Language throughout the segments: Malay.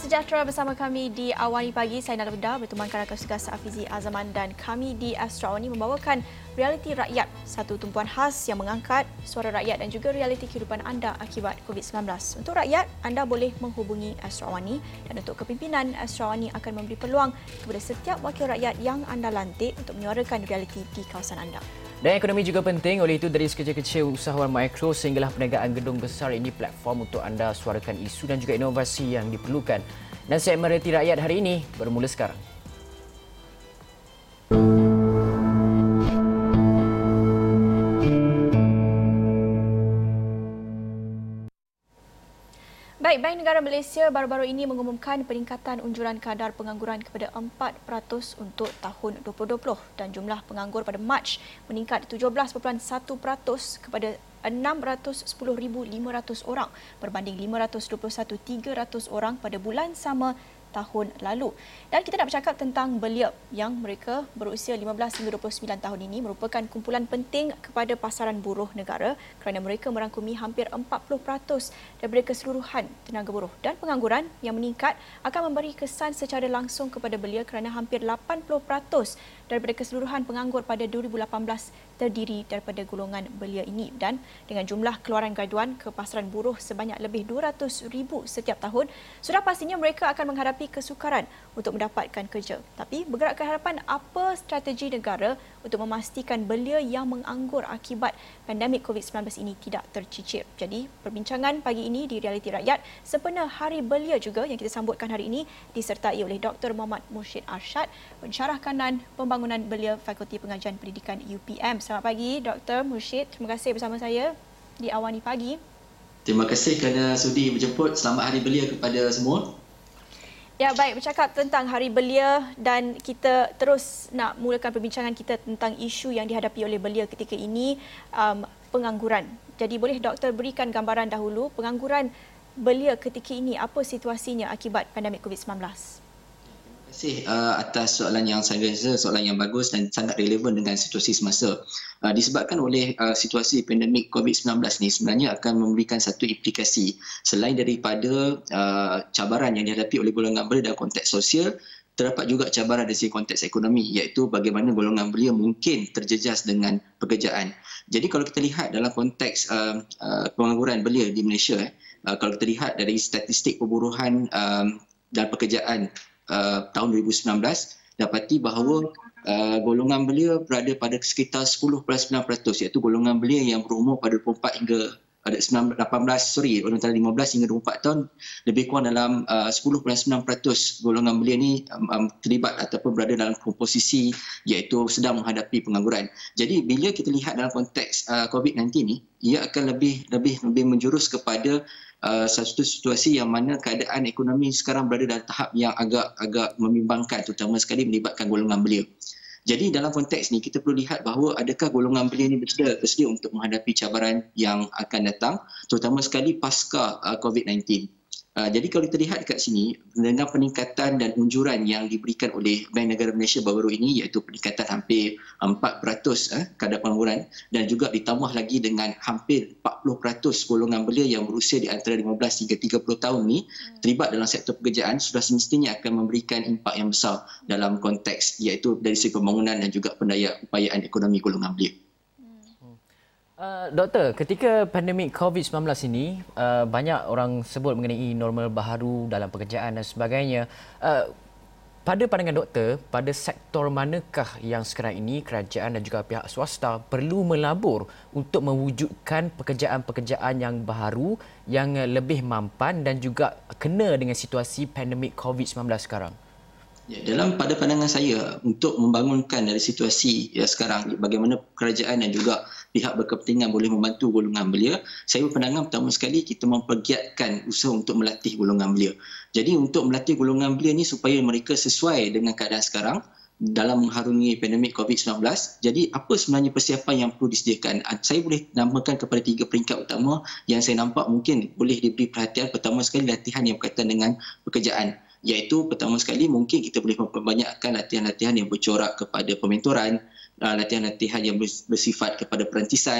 sejahtera bersama kami di Awani Pagi. Saya Nala Bedah bertemankan rakan tugas Afizi Azaman dan kami di Astro Awani membawakan realiti rakyat, satu tumpuan khas yang mengangkat suara rakyat dan juga realiti kehidupan anda akibat COVID-19. Untuk rakyat, anda boleh menghubungi Astro Awani dan untuk kepimpinan, Astro Awani akan memberi peluang kepada setiap wakil rakyat yang anda lantik untuk menyuarakan realiti di kawasan anda. Dan ekonomi juga penting, oleh itu dari sekecil-kecil usahawan mikro sehinggalah perniagaan gedung besar ini platform untuk anda suarakan isu dan juga inovasi yang diperlukan. Dan segmen realiti rakyat hari ini bermula sekarang. Baik, Bank Negara Malaysia baru-baru ini mengumumkan peningkatan unjuran kadar pengangguran kepada 4% untuk tahun 2020 dan jumlah penganggur pada Mac meningkat 17.1% kepada 610,500 orang berbanding 521,300 orang pada bulan sama tahun lalu. Dan kita nak bercakap tentang belia yang mereka berusia 15 hingga 29 tahun ini merupakan kumpulan penting kepada pasaran buruh negara kerana mereka merangkumi hampir 40% daripada keseluruhan tenaga buruh. Dan pengangguran yang meningkat akan memberi kesan secara langsung kepada belia kerana hampir 80% daripada keseluruhan penganggur pada 2018 terdiri daripada golongan belia ini. Dan dengan jumlah keluaran graduan ke pasaran buruh sebanyak lebih 200,000 setiap tahun, sudah pastinya mereka akan menghadapi kesukaran untuk mendapatkan kerja. Tapi bergerak ke hadapan, apa strategi negara untuk memastikan belia yang menganggur akibat pandemik COVID-19 ini tidak tercicir? Jadi perbincangan pagi ini di Realiti Rakyat sempena Hari Belia juga yang kita sambutkan hari ini disertai oleh Dr. Muhammad Murshid Arshad, pensyarah kanan pembangunan belia Fakulti Pengajian Pendidikan UPM. Selamat pagi Dr. Murshid, terima kasih bersama saya di Awani Pagi. Terima kasih kerana sudi menjemput. Selamat Hari Belia kepada semua. Ya, baik, bercakap tentang Hari Belia dan kita terus nak mulakan perbincangan kita tentang isu yang dihadapi oleh belia ketika ini, pengangguran. Jadi boleh doktor berikan gambaran dahulu pengangguran belia ketika ini, apa situasinya akibat pandemik COVID-19? Terima kasih atas soalan yang saya rasa soalan yang bagus dan sangat relevan dengan situasi semasa. Disebabkan oleh situasi pandemik COVID-19 ni sebenarnya akan memberikan satu implikasi selain daripada cabaran yang dihadapi oleh golongan belia dalam konteks sosial, terdapat juga cabaran dari segi konteks ekonomi, iaitu bagaimana golongan belia mungkin terjejas dengan pekerjaan. Jadi kalau kita lihat dalam konteks pengangguran belia di Malaysia, kalau kita lihat dari statistik perburuhan dan pekerjaan tahun 2019, dapati bahawa golongan belia berada pada sekitar 10.9%, iaitu golongan belia yang berumur pada 24 hingga antara 15 hingga 24 tahun, lebih kurang dalam 10.9% golongan belia ni terlibat ataupun berada dalam komposisi iaitu sedang menghadapi pengangguran. Jadi bila kita lihat dalam konteks COVID-19 ni, ia akan lebih menjurus kepada satu situasi yang mana keadaan ekonomi sekarang berada dalam tahap yang agak membimbangkan, terutama sekali melibatkan golongan belia. Jadi dalam konteks ni kita perlu lihat bahawa adakah golongan belia ini bersedia untuk menghadapi cabaran yang akan datang, terutama sekali pasca COVID-19. Jadi kalau kita lihat dekat sini, dengan peningkatan dan unjuran yang diberikan oleh Bank Negara Malaysia baru-baru ini, iaitu peningkatan hampir 4% kadar pengangguran, dan juga ditambah lagi dengan hampir 40% golongan belia yang berusia di antara 15 hingga 30 tahun ni terlibat dalam sektor pekerjaan, sudah semestinya akan memberikan impak yang besar dalam konteks iaitu dari segi pembangunan dan juga upayaan ekonomi golongan belia. Doktor, ketika pandemik COVID-19 ini, banyak orang sebut mengenai normal baharu dalam pekerjaan dan sebagainya. Pada pandangan doktor, pada sektor manakah yang sekarang ini kerajaan dan juga pihak swasta perlu melabur untuk mewujudkan pekerjaan-pekerjaan yang baharu, yang lebih mampan dan juga kena dengan situasi pandemik COVID-19 sekarang? Ya, pada pandangan saya, untuk membangunkan dari situasi sekarang, bagaimana kerajaan dan juga pihak berkepentingan boleh membantu golongan belia, saya berpandangan pertama sekali kita mempergiatkan usaha untuk melatih golongan belia. Jadi untuk melatih golongan belia ni supaya mereka sesuai dengan keadaan sekarang dalam mengharungi pandemik COVID-19. Jadi apa sebenarnya persiapan yang perlu disediakan? Saya boleh namakan kepada 3 peringkat utama yang saya nampak mungkin boleh diberi perhatian. Pertama sekali, latihan yang berkaitan dengan pekerjaan. Iaitu pertama sekali mungkin kita boleh memperbanyakkan latihan-latihan yang bercorak kepada pementoran, latihan-latihan yang bersifat kepada perantisan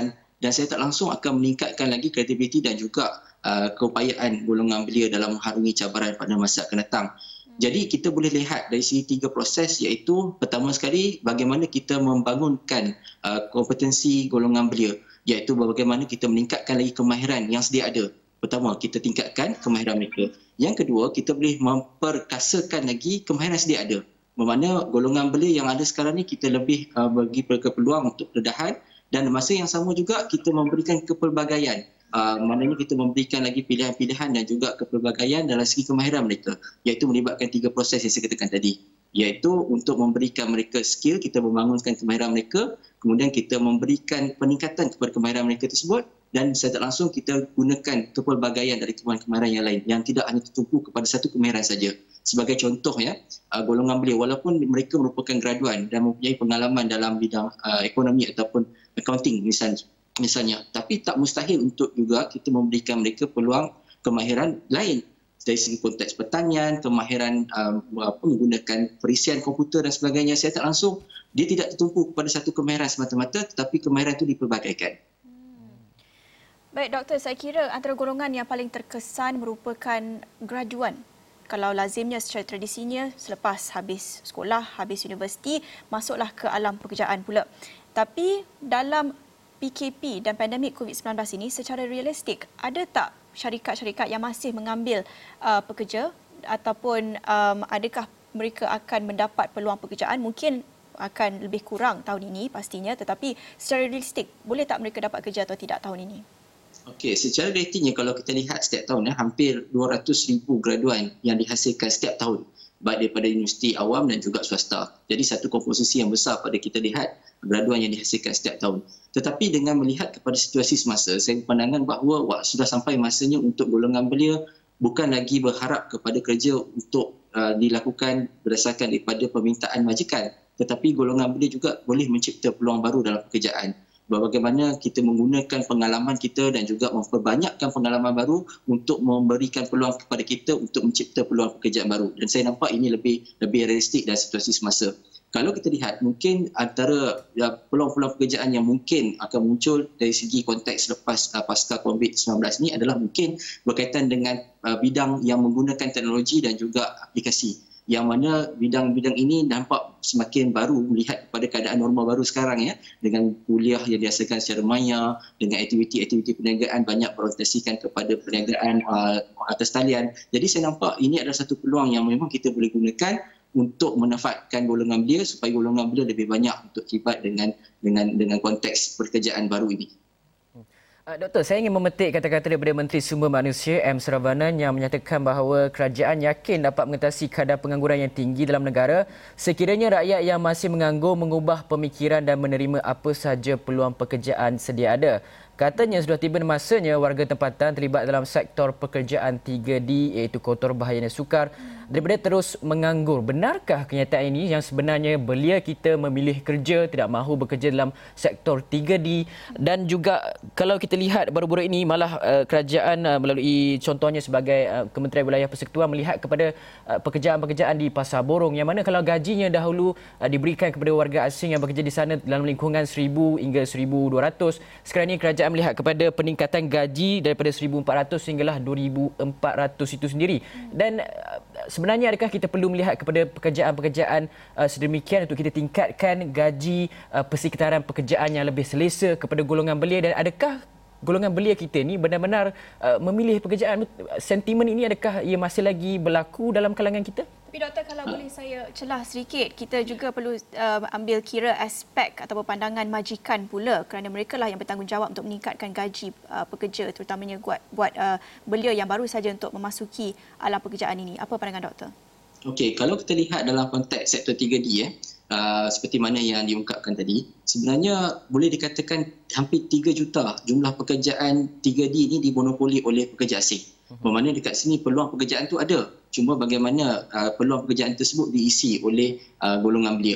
dan saya tak langsung akan meningkatkan lagi kredibiliti dan juga keupayaan golongan belia dalam mengharungi cabaran pada masa akan datang. Jadi kita boleh lihat dari segi 3 proses, iaitu pertama sekali bagaimana kita membangunkan kompetensi golongan belia, iaitu bagaimana kita meningkatkan lagi kemahiran yang sedia ada. Pertama, kita tingkatkan kemahiran mereka. Yang kedua, kita boleh memperkasakan lagi kemahiran sedia ada. Bermakna golongan belia yang ada sekarang ni kita lebih bagi peluang untuk pendedahan, dan masa yang sama juga kita memberikan kepelbagaian. Maknanya kita memberikan lagi pilihan-pilihan dan juga kepelbagaian dalam segi kemahiran mereka, iaitu melibatkan 3 proses yang saya katakan tadi, iaitu untuk memberikan mereka skill, kita membangunkan kemahiran mereka, kemudian kita memberikan peningkatan kepada kemahiran mereka tersebut, dan secara tak langsung kita gunakan kepelbagaian dari kemahiran yang lain yang tidak hanya tertumpu kepada satu kemahiran saja. Sebagai contoh ya, golongan belia walaupun mereka merupakan graduan dan mempunyai pengalaman dalam bidang ekonomi ataupun accounting misalnya, tapi tak mustahil untuk juga kita memberikan mereka peluang kemahiran lain dari segi konteks pertanian, kemahiran menggunakan perisian komputer dan sebagainya. Saya tak langsung, dia tidak tertumpu kepada satu kemahiran semata-mata, tetapi kemahiran itu dipelbagaikan. Baik Doktor, saya kira antara golongan yang paling terkesan merupakan graduan. Kalau lazimnya secara tradisinya selepas habis sekolah, habis universiti, masuklah ke alam pekerjaan pula. Tapi dalam PKP dan pandemik COVID-19 ini secara realistik, ada tak syarikat-syarikat yang masih mengambil pekerja ataupun adakah mereka akan mendapat peluang pekerjaan? Mungkin akan lebih kurang tahun ini pastinya, tetapi secara realistik boleh tak mereka dapat kerja atau tidak tahun ini? Okey, secara ratingnya kalau kita lihat setiap tahun hampir 200,000 graduan yang dihasilkan setiap tahun, baik daripada universiti awam dan juga swasta. Jadi satu komposisi yang besar pada kita lihat graduan yang dihasilkan setiap tahun. Tetapi dengan melihat kepada situasi semasa, saya berpandangan bahawa sudah sampai masanya untuk golongan belia bukan lagi berharap kepada kerja untuk dilakukan berdasarkan daripada permintaan majikan, tetapi golongan belia juga boleh mencipta peluang baru dalam pekerjaan. Bagaimana kita menggunakan pengalaman kita dan juga memperbanyakkan pengalaman baru untuk memberikan peluang kepada kita untuk mencipta peluang pekerjaan baru. Dan saya nampak ini lebih realistik dalam situasi semasa. Kalau kita lihat, mungkin antara peluang-peluang pekerjaan yang mungkin akan muncul dari segi konteks lepas pasca COVID-19 ini adalah mungkin berkaitan dengan bidang yang menggunakan teknologi dan juga aplikasi. Yang mana bidang-bidang ini nampak semakin baru melihat kepada keadaan normal baru sekarang ya, dengan kuliah yang dihasilkan secara maya, dengan aktiviti-aktiviti perniagaan banyak berorientasikan kepada perniagaan atas talian. Jadi saya nampak ini adalah satu peluang yang memang kita boleh gunakan untuk memanfaatkan golongan belia supaya golongan belia lebih banyak untuk terlibat dengan konteks pekerjaan baru ini. Doktor, saya ingin memetik kata-kata daripada Menteri Sumber Manusia M. Saravanan yang menyatakan bahawa kerajaan yakin dapat mengatasi kadar pengangguran yang tinggi dalam negara sekiranya rakyat yang masih menganggur mengubah pemikiran dan menerima apa sahaja peluang pekerjaan sedia ada. Katanya sudah tiba masanya warga tempatan terlibat dalam sektor pekerjaan 3D iaitu kotor, bahaya dan sukar daripada terus menganggur. Benarkah kenyataan ini yang sebenarnya belia kita memilih kerja, tidak mahu bekerja dalam sektor 3D? Dan juga kalau kita lihat baru-baru ini malah kerajaan melalui contohnya sebagai Kementerian Wilayah Persekutuan melihat kepada pekerjaan-pekerjaan di Pasar Borong yang mana kalau gajinya dahulu diberikan kepada warga asing yang bekerja di sana dalam lingkungan 1,000 hingga 1,200, sekarang ini kerajaan melihat kepada peningkatan gaji daripada 1,400 sehinggalah 2,400 itu sendiri. Dan sebenarnya adakah kita perlu melihat kepada pekerjaan-pekerjaan sedemikian untuk kita tingkatkan gaji persekitaran pekerjaan yang lebih selesa kepada golongan belia, dan adakah golongan belia kita ni benar-benar memilih pekerjaan? Sentimen ini adakah ia masih lagi berlaku dalam kalangan kita? Tapi Doktor, kalau boleh saya celah sedikit, kita juga perlu ambil kira aspek atau pandangan majikan pula, kerana mereka lah yang bertanggungjawab untuk meningkatkan gaji pekerja, terutamanya buat belia yang baru saja untuk memasuki alam pekerjaan ini. Apa pandangan Doktor? Okey, kalau kita lihat dalam konteks sektor 3D seperti mana yang diungkapkan tadi, sebenarnya boleh dikatakan hampir 3 juta jumlah pekerjaan 3D ini dimonopoli oleh pekerja asing. Bermakna dekat sini peluang pekerjaan tu ada. Cuma bagaimana peluang pekerjaan tersebut diisi oleh golongan belia.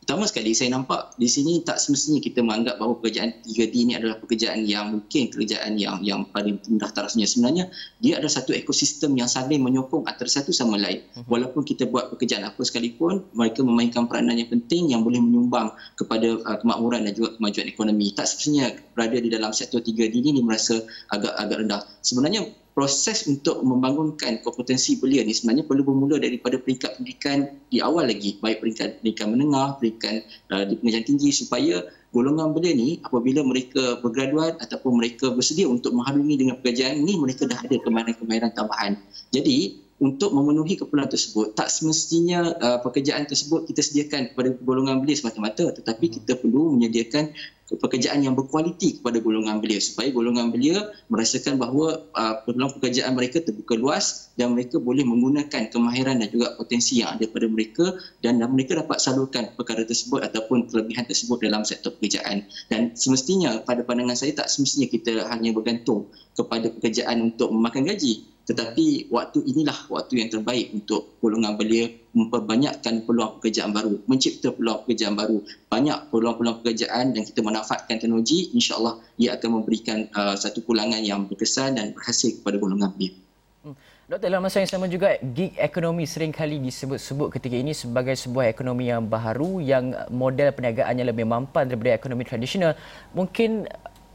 Pertama sekali, saya nampak di sini tak semestinya kita menganggap bahawa pekerjaan 3D ini adalah pekerjaan yang mungkin pekerjaan yang paling rendah tarafnya. Sebenarnya, dia ada satu ekosistem yang saling menyokong antara satu sama lain. Walaupun kita buat pekerjaan apa sekalipun, mereka memainkan peranan yang penting yang boleh menyumbang kepada kemakmuran dan juga kemajuan ekonomi. Tak semestinya berada di dalam sektor 3D ini merasa agak rendah. Sebenarnya, proses untuk membangunkan kompetensi belia ni sebenarnya perlu bermula daripada peringkat pendidikan di awal lagi, baik peringkat pendidikan menengah, peringkat di pengajian tinggi, supaya golongan belia ni apabila mereka bergraduat ataupun mereka bersedia untuk mengharungi dengan pekerjaan ni, mereka dah ada kemahiran-kemahiran tambahan. Jadi untuk memenuhi keperluan tersebut, tak semestinya pekerjaan tersebut kita sediakan kepada golongan belia semata-mata, tetapi kita perlu menyediakan pekerjaan yang berkualiti kepada golongan belia supaya golongan belia merasakan bahawa peluang pekerjaan mereka terbuka luas dan mereka boleh menggunakan kemahiran dan juga potensi yang ada pada mereka dan mereka dapat salurkan perkara tersebut ataupun kelebihan tersebut dalam sektor pekerjaan. Dan semestinya pada pandangan saya tak semestinya kita hanya bergantung kepada pekerjaan untuk memakan gaji, tetapi waktu inilah waktu yang terbaik untuk golongan belia memperbanyakkan peluang pekerjaan baru, mencipta peluang pekerjaan baru, banyak peluang-peluang pekerjaan dan kita manfaatkan teknologi, insya-Allah ia akan memberikan satu pulangan yang berkesan dan berhasil kepada golongan belia. Doktor, dalam masa yang sama juga, gig ekonomi seringkali disebut-sebut ketika ini sebagai sebuah ekonomi yang baharu yang model perniagaannya lebih mampan daripada ekonomi tradisional. Mungkin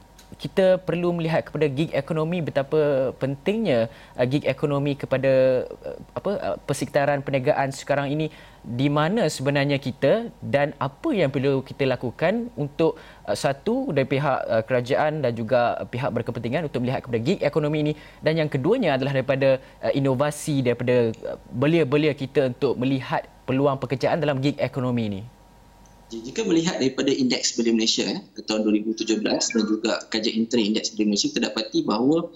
kita perlu melihat kepada gig ekonomi, betapa pentingnya gig ekonomi kepada persekitaran perniagaan sekarang ini, di mana sebenarnya kita dan apa yang perlu kita lakukan untuk satu dari pihak kerajaan dan juga pihak berkepentingan untuk melihat kepada gig ekonomi ini, dan yang keduanya adalah daripada inovasi daripada belia-belia kita untuk melihat peluang pekerjaan dalam gig ekonomi ini. Jika melihat daripada indeks belia Malaysia tahun 2017 dan juga kajian intern indeks belia Malaysia, kita dapati bahawa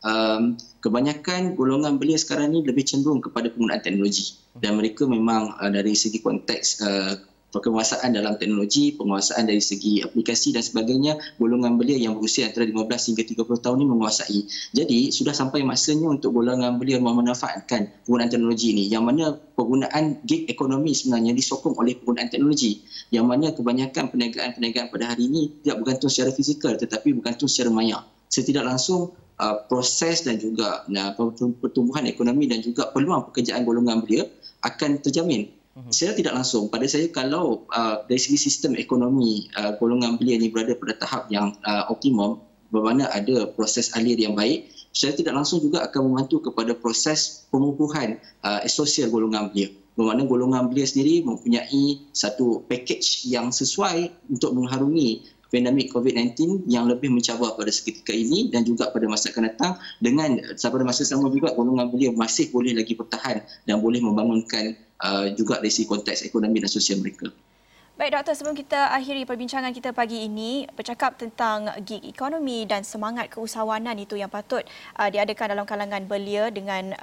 kebanyakan golongan belia sekarang ini lebih cenderung kepada penggunaan teknologi dan mereka memang dari segi konteks penguasaan dalam teknologi, penguasaan dari segi aplikasi dan sebagainya, golongan belia yang berusia antara 15 hingga 30 tahun ini menguasai. Jadi sudah sampai masanya untuk golongan belia memanfaatkan penggunaan teknologi ini, yang mana penggunaan gig ekonomi sebenarnya disokong oleh penggunaan teknologi, yang mana kebanyakan perniagaan-perniagaan pada hari ini tidak bergantung secara fizikal tetapi bergantung secara maya. Setidak langsung proses dan juga pertumbuhan ekonomi dan juga peluang pekerjaan golongan belia akan terjamin. Secara tidak langsung, pada saya kalau dari segi sistem ekonomi golongan belia ini berada pada tahap yang optimum, bermakna ada proses alir yang baik, secara tidak langsung juga akan membantu kepada proses pengukuhan sosial golongan belia. Bermakna golongan belia sendiri mempunyai satu package yang sesuai untuk mengharungi pandemik COVID-19 yang lebih mencabar pada seketika ini dan juga pada masa akan datang, dengan pada masa sama juga golongan belia masih boleh lagi bertahan dan boleh membangunkan juga dari segi konteks ekonomi dan sosial mereka. Baik Doktor, sebelum kita akhiri perbincangan kita pagi ini, bercakap tentang gig ekonomi dan semangat keusahawanan itu yang patut diadakan dalam kalangan belia dengan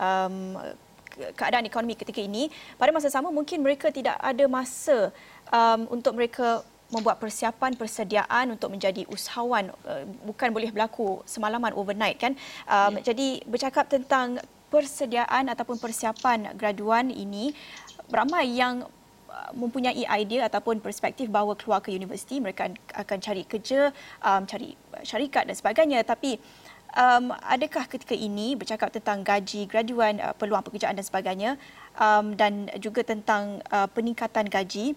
keadaan ekonomi ketika ini. Pada masa sama mungkin mereka tidak ada masa untuk mereka membuat persiapan, persediaan untuk menjadi usahawan. Bukan boleh berlaku semalaman overnight kan. Jadi bercakap tentang persediaan ataupun persiapan graduan ini, ramai yang mempunyai idea ataupun perspektif bahawa keluar ke universiti mereka akan cari kerja, cari syarikat dan sebagainya. Tapi adakah ketika ini bercakap tentang gaji graduan, peluang pekerjaan dan sebagainya, dan juga tentang peningkatan gaji,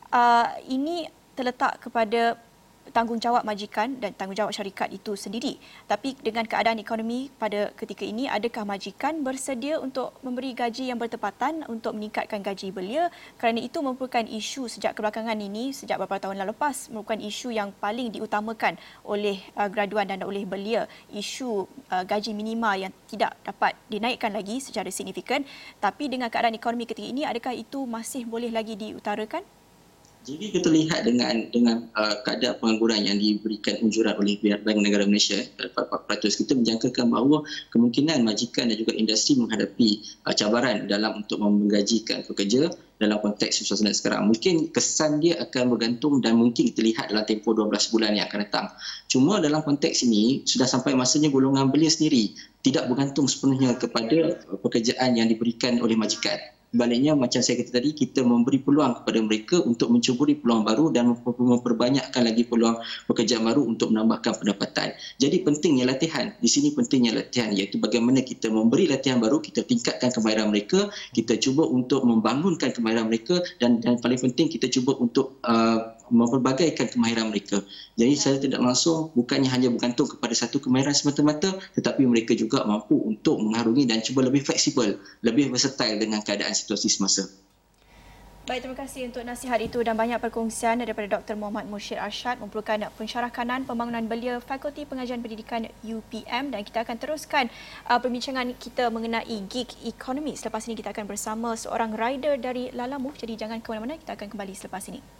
ini terletak kepada tanggungjawab majikan dan tanggungjawab syarikat itu sendiri. Tapi dengan keadaan ekonomi pada ketika ini, adakah majikan bersedia untuk memberi gaji yang bertepatan untuk meningkatkan gaji belia? Kerana itu merupakan isu sejak kebelakangan ini, sejak beberapa tahun lepas, merupakan isu yang paling diutamakan oleh graduan dan oleh belia. Isu gaji minima yang tidak dapat dinaikkan lagi secara signifikan. Tapi dengan keadaan ekonomi ketika ini, adakah itu masih boleh lagi diutarakan? Jadi kita lihat dengan kadar pengangguran yang diberikan unjuran oleh Bank Negara Malaysia 4%, kita menjangkakan bahawa kemungkinan majikan dan juga industri menghadapi cabaran dalam untuk menggajikan pekerja dalam konteks suasana sekarang. Mungkin kesan dia akan bergantung dan mungkin kita lihat dalam tempoh 12 bulan yang akan datang. Cuma dalam konteks ini sudah sampai masanya golongan belia sendiri tidak bergantung sepenuhnya kepada pekerjaan yang diberikan oleh majikan. Sebaliknya macam saya kata tadi, kita memberi peluang kepada mereka untuk mencuburi peluang baru dan memperbanyakkan lagi peluang pekerjaan baru untuk menambahkan pendapatan. Jadi pentingnya latihan. Di sini pentingnya latihan, iaitu bagaimana kita memberi latihan baru, kita tingkatkan kemahiran mereka, kita cuba untuk membangunkan kemahiran mereka dan paling penting kita cuba untuk memperbagaikan kemahiran mereka. Jadi saya tidak langsung bukannya hanya bergantung kepada satu kemahiran semata-mata, tetapi mereka juga mampu untuk mengarungi dan cuba lebih fleksibel, lebih versatile dengan keadaan situasi semasa. Baik, terima kasih untuk nasihat itu dan banyak perkongsian daripada Dr. Muhammad Mursyid Arsyad merupakan pensyarah kanan pembangunan belia Fakulti Pengajian Pendidikan UPM, dan kita akan teruskan perbincangan kita mengenai gig economy. Selepas ini kita akan bersama seorang rider dari Lalamove, jadi jangan ke mana-mana, kita akan kembali selepas ini.